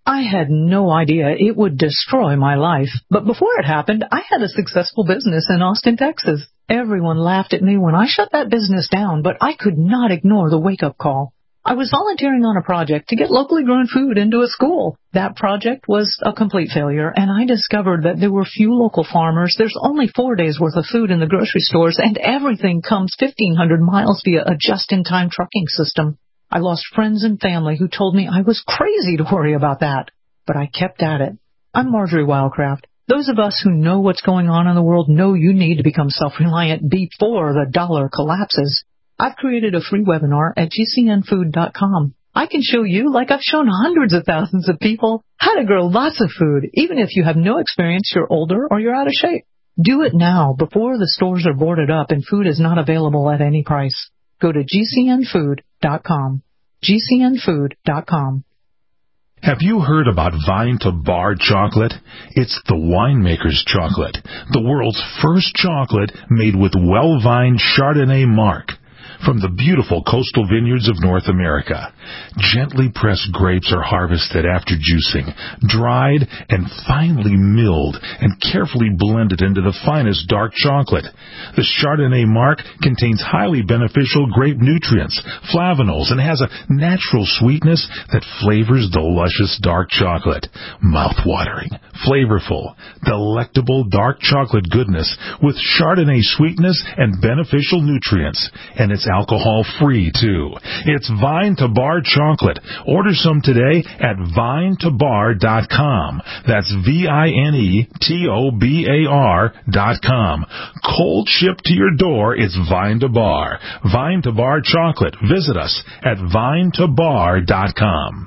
I had no idea it would destroy my life, but before it happened, I had a successful business in Austin, Texas. Everyone laughed at me when I shut that business down, but I could not ignore the wake-up call. I was volunteering on a project to get locally grown food into a school. That project was a complete failure, and I discovered that there were few local farmers, there's only four days' worth of food in the grocery stores, and everything comes fifteen hundred miles via a just-in-time trucking system. I lost friends and family who told me I was crazy to worry about that, but I kept at it. I'm Marjorie Wildcraft. Those of us who know what's going on in the world know you need to become self-reliant before the dollar collapses. I've created a free webinar at G C N food dot com. I can show you, like I've shown hundreds of thousands of people, how to grow lots of food, even if you have no experience, you're older, or you're out of shape. Do it now, before the stores are boarded up and food is not available at any price. Go to G C N food dot com. G C N food dot com. Have you heard about Vine to Bar chocolate? It's the winemaker's chocolate, the world's first chocolate made with well-vined Chardonnay marc. From the beautiful coastal vineyards of North America, gently pressed grapes are harvested after juicing, dried and finely milled and carefully blended into the finest dark chocolate. The Chardonnay marc contains highly beneficial grape nutrients, flavanols, and has a natural sweetness that flavors the luscious dark chocolate. Mouth-watering, flavorful, delectable dark chocolate goodness with Chardonnay sweetness and beneficial nutrients. And it's alcohol-free, too. It's Vine to Bar chocolate. Order some today at vine to bar dot com. That's V I N E T O B A R dot com. Cold shipped to your door, it's Vine to Bar. Vine to Bar chocolate. Visit us at vine to bar dot com.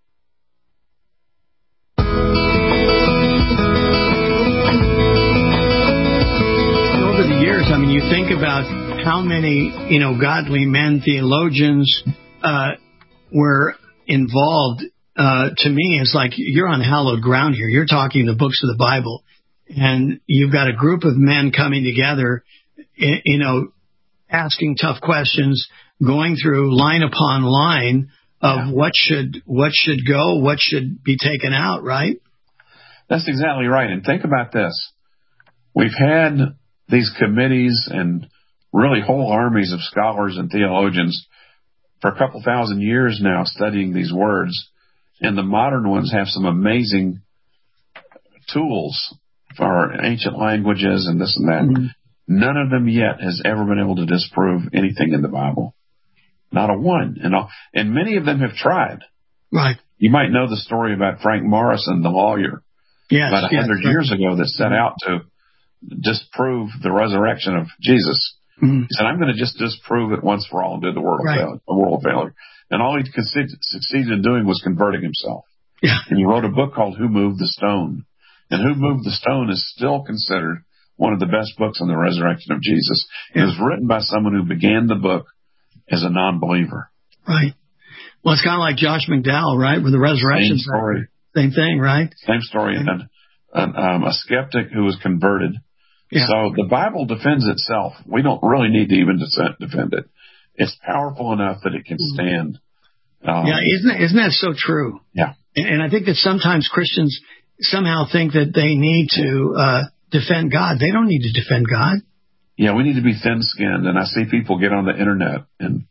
Over the years, I mean, you think about how many, you know, godly men, theologians, uh, were involved. Uh, to me, it's like you're on hallowed ground here. You're talking the books of the Bible, and you've got a group of men coming together, you know, asking tough questions, going through line upon line of yeah. what should what should go, what should be taken out, right? That's exactly right. And think about this. We've had these committees and really whole armies of scholars and theologians for a couple thousand years now studying these words. And the modern ones have some amazing tools for ancient languages and this and that. Mm-hmm. None of them yet has ever been able to disprove anything in the Bible. Not a one. And, all, and many of them have tried. Right. You might know the story about Frank Morrison, the lawyer, yes, about a yes, hundred right. years ago that set out to disprove the resurrection of Jesus. Mm-hmm. He said, I'm going to just disprove it once for all and do the world, right. of failure, a world of failure. And all he succeeded in doing was converting himself. Yeah. And he wrote a book called Who Moved the Stone? And Who Moved the Stone is still considered one of the best books on the resurrection of Jesus. Yeah. It was written by someone who began the book as a non-believer. Right. Well, it's kind of like Josh McDowell, right, with the resurrection. Same story. Same thing, right? Same story. And an, um, a skeptic who was converted. Yeah. So the Bible defends itself. We don't really need to even defend it. It's powerful enough that it can stand. Um, yeah, isn't that, isn't that so true? Yeah. And, and I think that sometimes Christians somehow think that they need to uh, defend God. They don't need to defend God. Yeah, we need to be thin-skinned. And I see people get on the internet and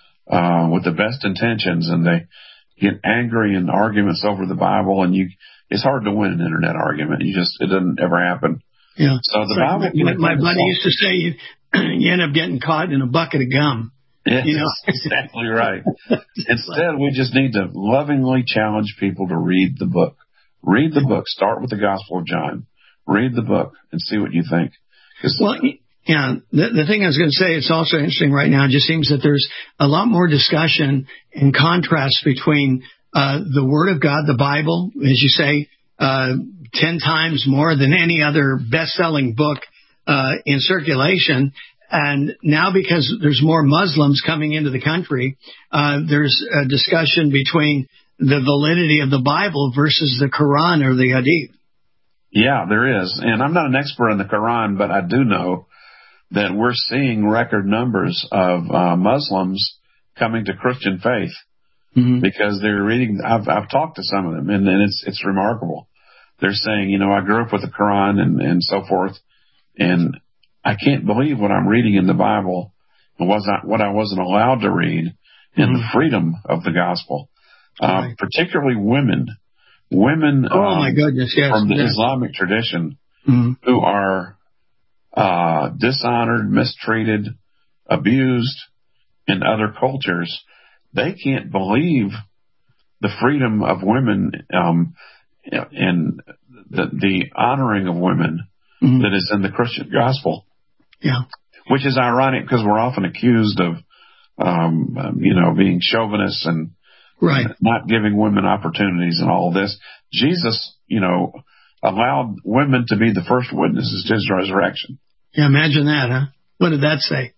uh, with the best intentions, and they get angry in arguments over the Bible. And you, it's hard to win an internet argument. You just, it doesn't ever happen. Yeah. So the so Bible. My, my buddy used to say you, you end up getting caught in a bucket of gum. Yeah, you know? Exactly right. Instead, we just need to lovingly challenge people to read the book. Read the book. Start with the Gospel of John. Read the book and see what you think. Well, yeah, the, the thing I was going to say, it's also interesting right now. It just seems that there's a lot more discussion and contrast between uh, the Word of God, the Bible, as you say, uh, ten times more than any other best-selling book uh, in circulation. And now because there's more Muslims coming into the country, uh, there's a discussion between the validity of the Bible versus the Quran or the Hadith. Yeah, there is. And I'm not an expert in the Quran, but I do know that we're seeing record numbers of uh, Muslims coming to Christian faith. mm-hmm. because they're reading. I've I've talked to some of them, and, and it's it's remarkable. They're saying, you know, I grew up with the Quran and, and so forth, and I can't believe what I'm reading in the Bible and was not what I wasn't allowed to read in mm-hmm. the freedom of the gospel. Right. Uh, particularly women, women oh um, my goodness, yes, from the yes. Islamic tradition mm-hmm. who are uh, dishonored, mistreated, abused in other cultures. They can't believe the freedom of women um, and the, the honoring of women mm-hmm. that is in the Christian gospel. Yeah, which is ironic because we're often accused of, um, um, you know, being chauvinists and right. not giving women opportunities and all this. Jesus, you know, allowed women to be the first witnesses to his resurrection. Yeah, imagine that, huh? What did that say?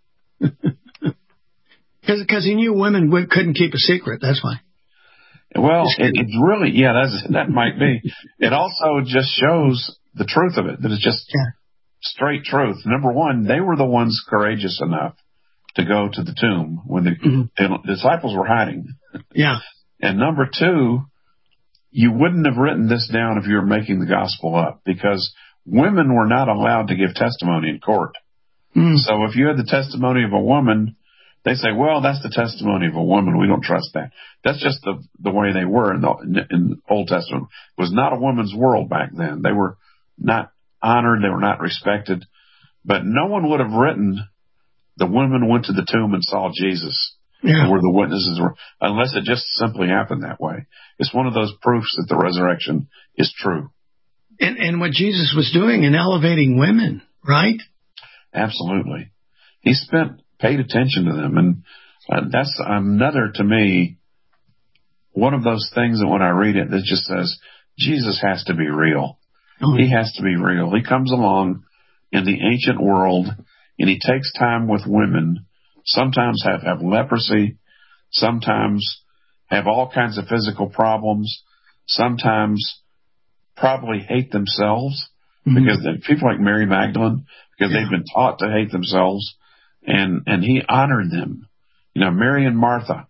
Because he knew women would, couldn't keep a secret. That's why. Well, it, it's really, yeah, that's, that might be. It also just shows the truth of it, that it's just yeah. straight truth. Number one, they were the ones courageous enough to go to the tomb when the, mm-hmm. the disciples were hiding. Yeah. And number two, you wouldn't have written this down if you were making the gospel up, because women were not allowed to give testimony in court. Mm. So if you had the testimony of a woman, they say, well, that's the testimony of a woman. We don't trust that. That's just the the way they were in the, in the Old Testament. It was not a woman's world back then. They were not honored. They were not respected. But no one would have written the women went to the tomb and saw Jesus. Yeah. Where the witnesses were, unless it just simply happened that way. It's one of those proofs that the resurrection is true. And, and what Jesus was doing in elevating women, right? Absolutely. He spent, paid attention to them. And uh, that's another, to me, one of those things that when I read it, that just says, Jesus has to be real. Oh. He has to be real. He comes along in the ancient world and he takes time with women. Sometimes have, have leprosy, sometimes have all kinds of physical problems, sometimes probably hate themselves mm-hmm. because people like Mary Magdalene, because yeah. they've been taught to hate themselves, and, and he honored them. You know, Mary and Martha,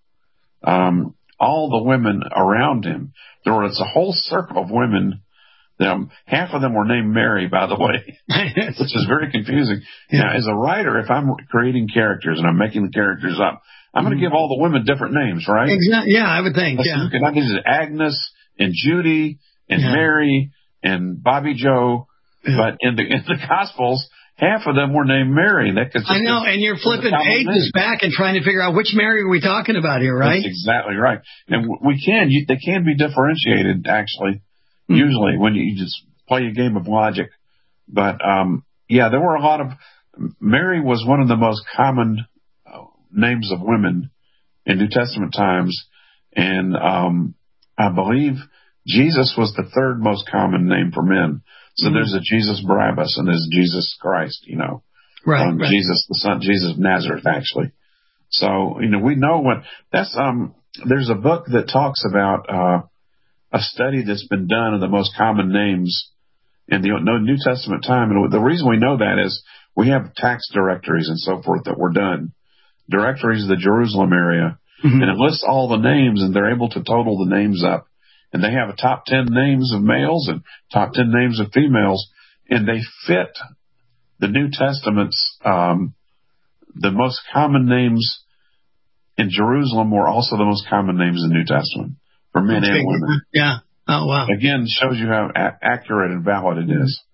um, all the women around him. There was a whole circle of women. Them, half of them were named Mary, by the way, which is very confusing. Yeah. Now, as a writer, if I'm creating characters and I'm making the characters up, I'm going to give all the women different names, right? Exactly. Yeah, I would think. Let's yeah. look at these Agnes and Judy and yeah. Mary and Bobby Joe, yeah. but in the in the Gospels, half of them were named Mary. That could I know, and you're flipping pages back and trying to figure out which Mary are we talking about here, right? That's exactly right. And we can, you, they can be differentiated, actually. Usually when you just play a game of logic. But, um, yeah, there were a lot of, Mary was one of the most common uh, names of women in New Testament times. And, um, I believe Jesus was the third most common name for men. So mm-hmm. there's a Jesus Barabbas and there's Jesus Christ, you know, right, um, right. Jesus, the son, Jesus of Nazareth, actually. So, you know, we know what that's, um, there's a book that talks about, uh, a study that's been done of the most common names in the New Testament time. And the reason we know that is we have tax directories and so forth that were done, directories of the Jerusalem area, mm-hmm. and it lists all the names, and they're able to total the names up. And they have a top ten names of males and top ten names of females, and they fit the New Testament's, um, the most common names in Jerusalem were also the most common names in the New Testament. For men and women. Yeah. Oh, wow. Again, shows you how a- accurate and valid it is.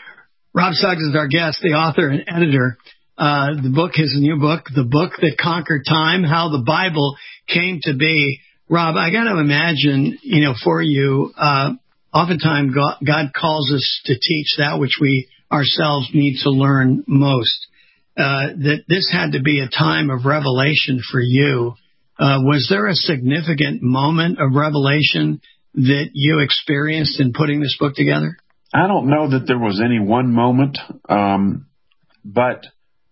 Rob Suggs is our guest, the author and editor. Uh, the book, his new book, The Book That Conquered Time, How the Bible Came to Be. Rob, I got to imagine, you know, for you, uh, oftentimes God, God calls us to teach that which we ourselves need to learn most. Uh, that this had to be a time of revelation for you. Uh, was there a significant moment of revelation that you experienced in putting this book together? I don't know that there was any one moment, um, but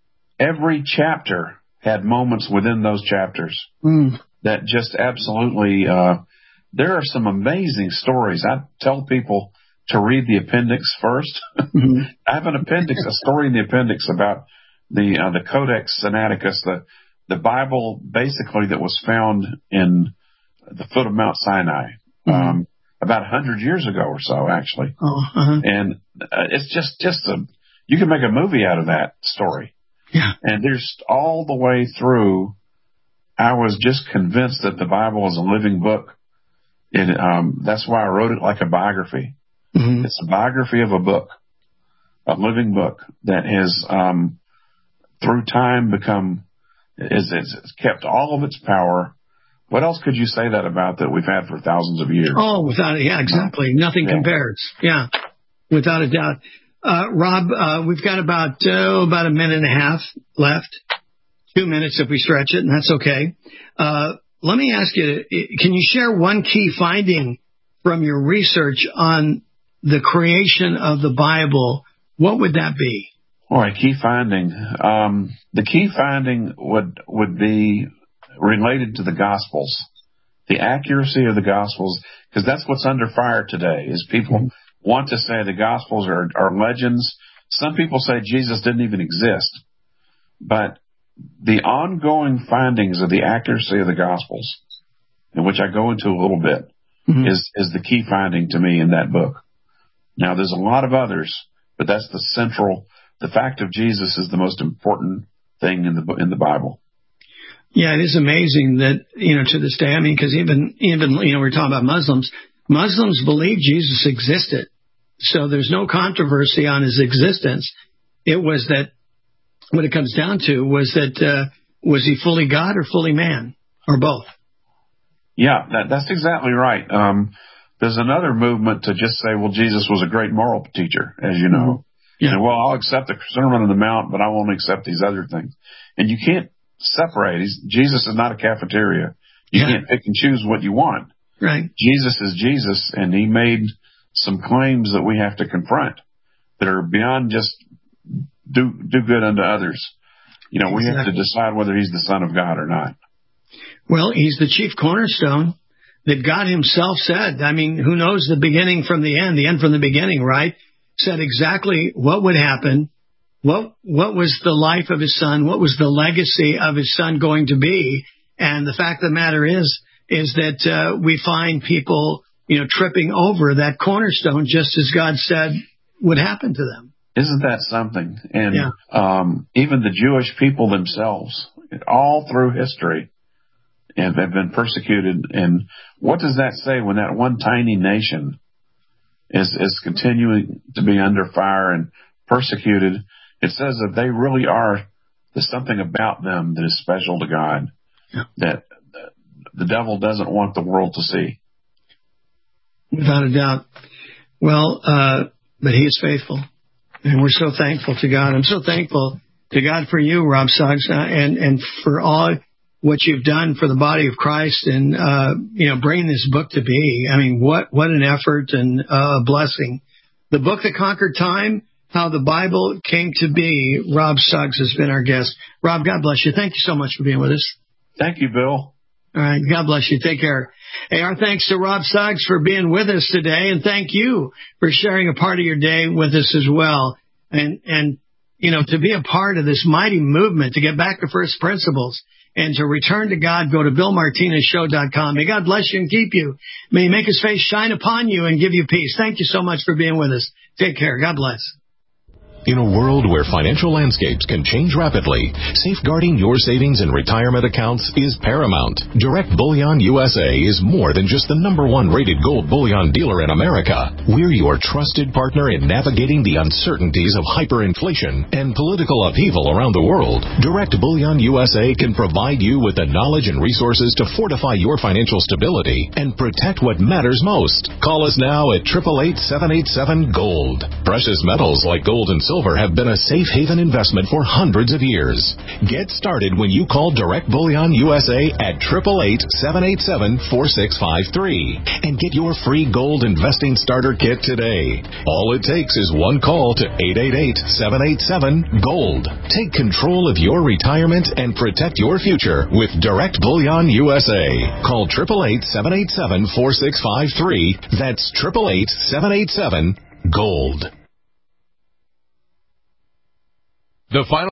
every chapter had moments within those chapters mm. that just absolutely, uh, there are some amazing stories. I tell people to read the appendix first. Mm-hmm. I have an appendix, a story in the appendix about the uh, the Codex Sinaiticus, the the Bible basically that was found in at the foot of Mount Sinai, mm-hmm. um, about a hundred years ago or so, actually. Oh, uh-huh. And uh, it's just, just a, you can make a movie out of that story. Yeah. And there's all the way through, I was just convinced that the Bible is a living book. It, um, that's why I wrote it like a biography. Mm-hmm. It's a biography of a book, a living book that has, um, through time become, is, is kept all of its power. What else could you say that about that we've had for thousands of years? Oh, without it. Yeah, exactly. Nothing yeah. compares. Yeah, without a doubt. Uh, Rob, uh, we've got about, oh, about a minute and a half left. Two minutes if we stretch it, and that's okay. Uh, let me ask you, can you share one key finding from your research on the creation of the Bible? What would that be? Boy, key finding. Um, the key finding would would be related to the Gospels, the accuracy of the Gospels, because that's what's under fire today, is people mm-hmm. want to say the Gospels are, are legends. Some people say Jesus didn't even exist. But the ongoing findings of the accuracy of the Gospels, in which I go into a little bit, mm-hmm. is, is the key finding to me in that book. Now, there's a lot of others, but that's the central, the fact of Jesus is the most important thing in the in the Bible. Yeah, it is amazing that, you know, to this day, I mean, because even, even, you know, we're talking about Muslims. Muslims believe Jesus existed. So there's no controversy on his existence. It was that, what it comes down to was that, uh, was he fully God or fully man, or both? Yeah, that, that's exactly right. Um, there's another movement to just say, well, Jesus was a great moral teacher, as you know. Yeah. And, well, I'll accept the Sermon on the Mount, but I won't accept these other things. And you can't separate. He's, Jesus is not a cafeteria. You yeah. can't pick and choose what you want. Right. Jesus is Jesus, and he made some claims that we have to confront that are beyond just do do good unto others. You know, exactly. We have to decide whether he's the Son of God or not. Well, he's the chief cornerstone that God himself said. I mean, who knows the beginning from the end, the end from the beginning, right? Said exactly what would happen. What what was the life of his son? What was the legacy of his son going to be? And the fact of the matter is, is that uh, we find people, you know, tripping over that cornerstone just as God said would happen to them. Isn't that something? And yeah. um, even the Jewish people themselves, all through history, have, have been persecuted. And what does that say when that one tiny nation is is continuing to be under fire and persecuted? It says that they really are, there's something about them that is special to God yeah. that the devil doesn't want the world to see. Without a doubt. Well, uh, but he is faithful. And we're so thankful to God. I'm so thankful to God for you, Rob Suggs, uh, and, and for all what you've done for the body of Christ and, uh, you know, bringing this book to be. I mean, what, what an effort and a uh, blessing. The book that conquered time, how the Bible came to be. Rob Suggs has been our guest. Rob, God bless you. Thank you so much for being with us. Thank you, Bill. All right. God bless you. Take care. Hey, our thanks to Rob Suggs for being with us today. And thank you for sharing a part of your day with us as well. And, and, you know, to be a part of this mighty movement, to get back to first principles and to return to God, go to bill martinez show dot com. May God bless you and keep you. May he make his face shine upon you and give you peace. Thank you so much for being with us. Take care. God bless. In a world where financial landscapes can change rapidly, safeguarding your savings and retirement accounts is paramount. Direct Bullion U S A is more than just the number one rated gold bullion dealer in America. We're your trusted partner in navigating the uncertainties of hyperinflation and political upheaval around the world. Direct Bullion U S A can provide you with the knowledge and resources to fortify your financial stability and protect what matters most. Call us now at eight eight eight, seven eight seven, GOLD. Precious metals like gold and silver Silver have been a safe haven investment for hundreds of years. Get started when you call Direct Bullion U S A at eight eight eight, seven eight seven, four six five three and get your free gold investing starter kit today. All it takes is one call to eight eight eight, seven eight seven, GOLD. Take control of your retirement and protect your future with Direct Bullion U S A. Call eight eight eight, seven eight seven, four six five three. That's eight eight eight, seven eight seven, GOLD. The final